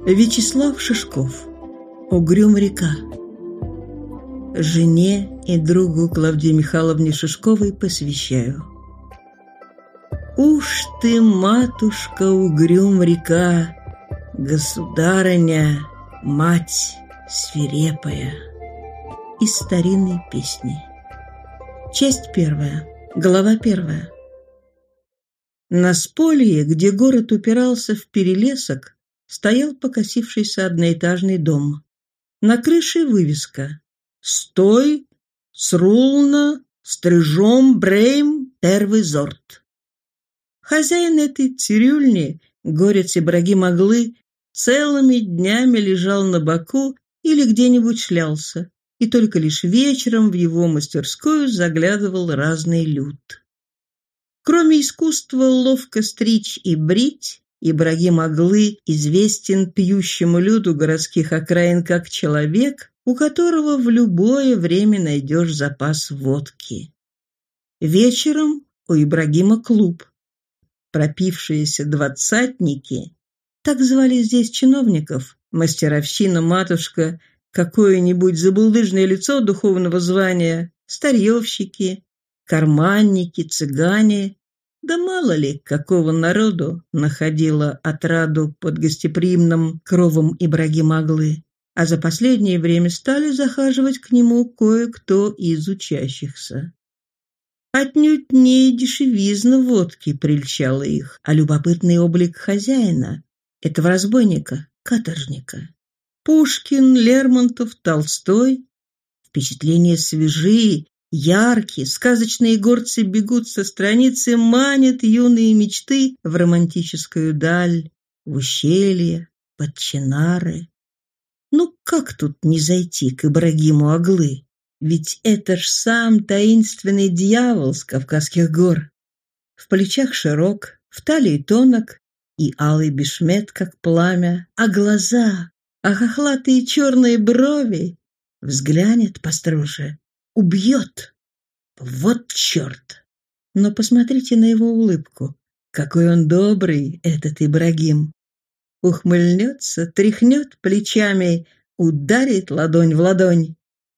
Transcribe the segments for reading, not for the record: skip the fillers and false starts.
Вячеслав Шишков. Угрюм-река. Жене и другу Клавдии Михайловне Шишковой посвящаю. Уж ты, матушка, угрюм-река, государыня, мать свирепая. Из старинной песни. Часть первая. Глава первая. На сполье, где город упирался в перелесок, стоял покосившийся одноэтажный дом. На крыше вывеска: «Стой, срулна, стрижом, брейм, первый зорт». Хозяин этой цирюльни, горец Ибрагим Оглы, целыми днями лежал на боку или где-нибудь шлялся, и только лишь вечером в его мастерскую заглядывал разный люд. Кроме искусства ловко стричь и брить, Ибрагим Оглы известен пьющему люду городских окраин как человек, у которого в любое время найдешь запас водки. Вечером у Ибрагима клуб. Пропившиеся двадцатники, так звали здесь чиновников, мастеровщина, матушка, какое-нибудь забулдыжное лицо духовного звания, старьевщики, карманники, цыгане, да мало ли какого народу находило отраду под гостеприимным кровом Ибрагима Оглы, а за последнее время стали захаживать к нему кое-кто из учащихся. Отнюдь не дешевизна водки прельщала их, а любопытный облик хозяина, этого разбойника, каторжника. Пушкин, Лермонтов, Толстой. Впечатления свежие, яркие, сказочные горцы бегут со страницы, манят юные мечты в романтическую даль, в ущелье, под Чинары. Ну как тут не зайти к Ибрагиму Оглы? Ведь это ж сам таинственный дьявол с Кавказских гор. В плечах широк, в талии тонок, и алый бешмет, как пламя, а глаза, а хохлатые черные брови, взглянет построже, убьет. Вот черт! Но посмотрите на его улыбку. Какой он добрый, этот Ибрагим. Ухмыльнется, тряхнет плечами, ударит ладонь в ладонь.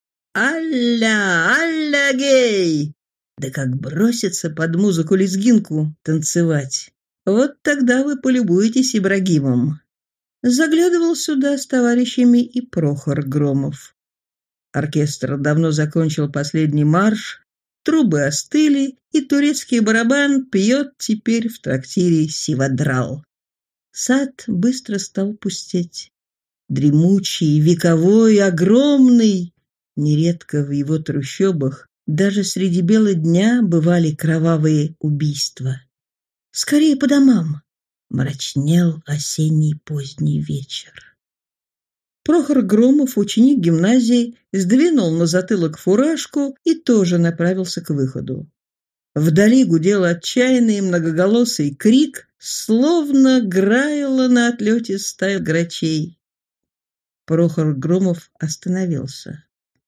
«Алля! Алля, гей!» Да как бросится под музыку-лезгинку танцевать. Вот тогда вы полюбуетесь Ибрагимом. Заглядывал сюда с товарищами и Прохор Громов. Оркестр давно закончил последний марш, трубы остыли, и турецкий барабан пьет теперь в трактире сивадрал. Сад быстро стал пустеть. Дремучий, вековой, огромный. Нередко в его трущобах даже среди бела дня бывали кровавые убийства. Скорее по домам. Мрачнел осенний поздний вечер. Прохор Громов, ученик гимназии, сдвинул на затылок фуражку и тоже направился к выходу. Вдали гудел отчаянный многоголосый крик, словно граяла на отлете стая грачей. Прохор Громов остановился.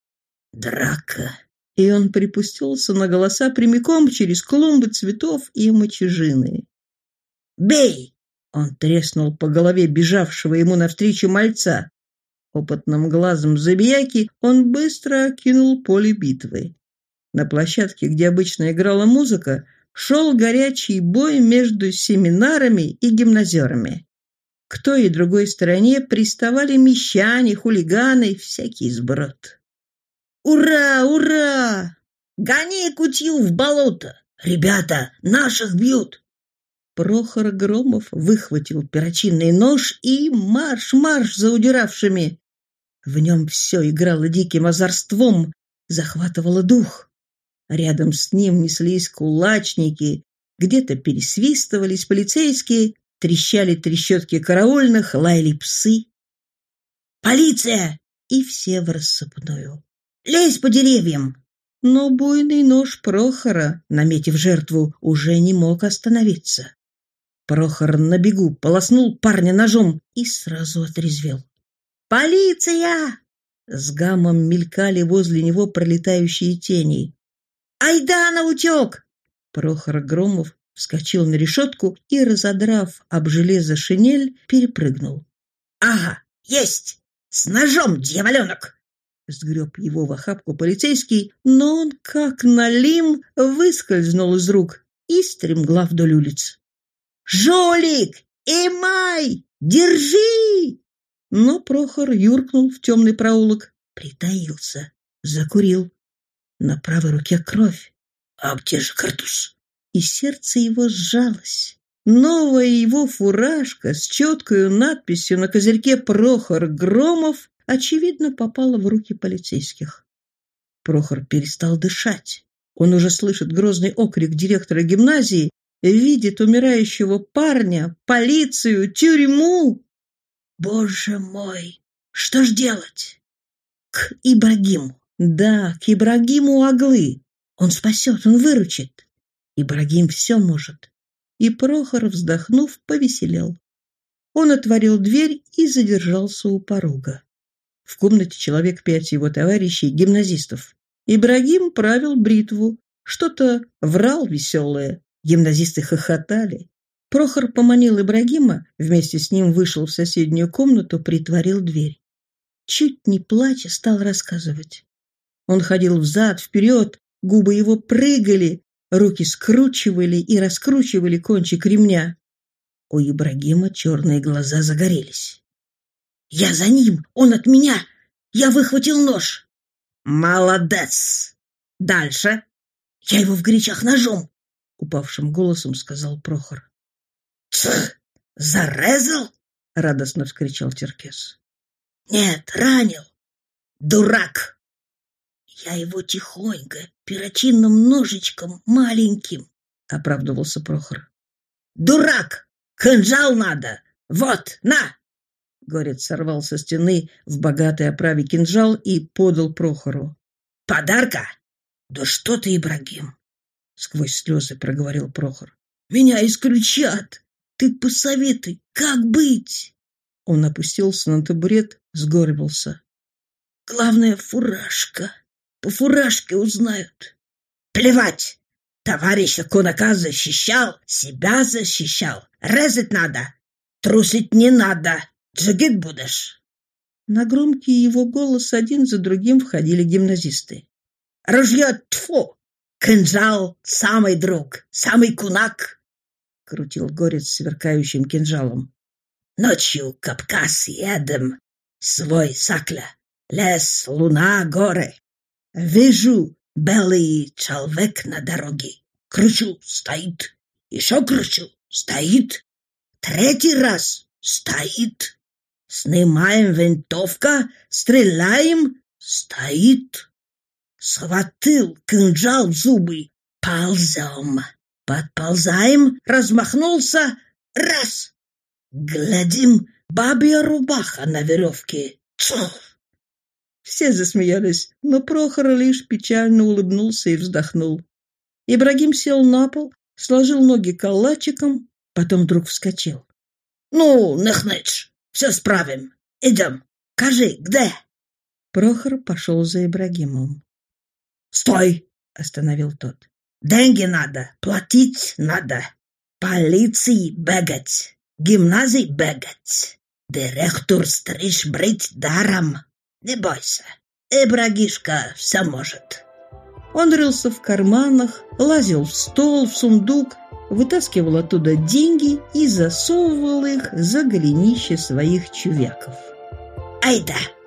Драка! И он припустился на голоса прямиком через клумбы цветов и мочежины. «Бей!» — он треснул по голове бежавшего ему навстречу мальца. Опытным глазом забияки он быстро окинул поле битвы. На площадке, где обычно играла музыка, шел горячий бой между семинарами и гимназерами. К той и другой стороне приставали мещане, хулиганы, всякий сброд. «Ура! Ура! Гони кутью в болото! Ребята, наших бьют!» Прохор Громов выхватил перочинный нож и марш-марш за удиравшими. В нем все играло диким озорством, захватывало дух. Рядом с ним неслись кулачники, где-то пересвистывались полицейские, трещали трещотки караульных, лаяли псы. «Полиция!» И все в рассыпную. «Лезь по деревьям!» Но буйный нож Прохора, наметив жертву, уже не мог остановиться. Прохор на бегу полоснул парня ножом и сразу отрезвел. «Полиция!» С гамом мелькали возле него пролетающие тени. «Айда наутек!» Прохор Громов вскочил на решетку и, разодрав об железо шинель, перепрыгнул. Ага, есть! С ножом, дьяволенок!» Сгреб его в охапку полицейский, но он, как налим, выскользнул из рук и стремглав вдоль улиц. «Жулик! Имай! Держи!» Но Прохор юркнул в темный проулок, притаился, закурил. На правой руке кровь. А где же картуз? И сердце его сжалось. Новая его фуражка с четкой надписью на козырьке «Прохор Громов» очевидно попала в руки полицейских. Прохор перестал дышать. Он уже слышит грозный окрик директора гимназии, видит умирающего парня, полицию, тюрьму. Боже мой, что ж делать? К Ибрагиму. Да, к Ибрагиму Аглы. Он спасет, он выручит. Ибрагим все может. И Прохор, вздохнув, повеселел. Он отворил дверь и задержался у порога. В комнате человек 5 его товарищей, гимназистов. Ибрагим правил бритву, что-то врал веселое. Гимназисты хохотали. Прохор поманил Ибрагима, вместе с ним вышел в соседнюю комнату, притворил дверь. Чуть не плача стал рассказывать. Он ходил взад-вперед, губы его прыгали, руки скручивали и раскручивали кончик ремня. У Ибрагима черные глаза загорелись. «Я за ним! Он от меня! Я выхватил нож!» «Молодец! Дальше!» «Я его в горячах ножом!» — упавшим голосом сказал Прохор. «Цх! Зарезал?» — радостно вскричал черкес. «Нет, ранил! Дурак!» «Я его тихонько, перочинным ножичком маленьким», — оправдывался Прохор. «Дурак! Кинжал надо! Вот, на!» Горец сорвал со стены в богатой оправе кинжал и подал Прохору. «Подарка? Да что ты, Ибрагим!» Сквозь слезы проговорил Прохор. «Меня исключат! Ты посоветуй, как быть?» Он опустился на табурет, сгорбился. «Главное, фуражка. По фуражке узнают». «Плевать! Товарища кунака защищал, себя защищал. Резать надо, трусить не надо. Джигит будешь?» На громкий его голос один за другим входили гимназисты. «Ружье тьфу! Кинжал — самый друг, самый кунак!» — крутил горец сверкающим кинжалом. «Ночью Кавказ едем, свой сакля, лес, луна, горы. Вижу белый человек на дороге. Кричу — стоит. Еще кричу — стоит. Третий раз — стоит. Снимаем винтовка, стреляем — стоит. Схватил кинжал в зубы. Ползем. Подползаем, размахнулся. Раз. Глядим, бабья рубаха на веревке. Цух! Все засмеялись, но Прохор лишь печально улыбнулся и вздохнул. Ибрагим сел на пол, сложил ноги калачиком, потом вдруг вскочил. «Ну, нехнычь, все справим. Идем. Кажи, где?» Прохор пошел за Ибрагимом. «Стой!» — остановил тот. «Деньги надо, платить надо. Полиции бегать, гимназии бегать. Директор стричь брить даром. Не бойся, Ибрагишка все может». Он рылся в карманах, лазил в стол, в сундук, вытаскивал оттуда деньги и засовывал их за голенище своих чувяков. «Айда,